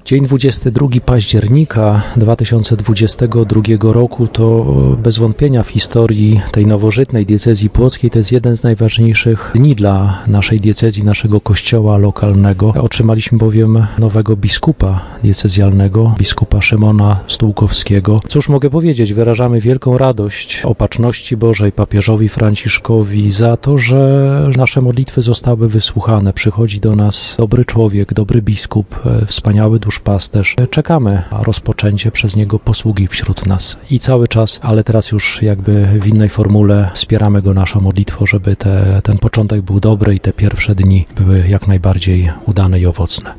Dzień 22 października 2022 roku to bez wątpienia w historii tej nowożytnej diecezji płockiej to jest jeden z najważniejszych dni dla naszej diecezji, naszego kościoła lokalnego. Otrzymaliśmy bowiem nowego biskupa diecezjalnego, biskupa Szymona Stułkowskiego. Cóż mogę powiedzieć, wyrażamy wielką radość Opatrzności Bożej papieżowi Franciszkowi za to, że nasze modlitwy zostały wysłuchane. Przychodzi do nas dobry człowiek, dobry biskup, wspaniały duszpasterz. Czekamy na rozpoczęcie przez niego posługi wśród nas. I cały czas, ale teraz już jakby w innej formule wspieramy go naszą modlitwą, żeby ten początek był dobry i te pierwsze dni były jak najbardziej udane i owocne.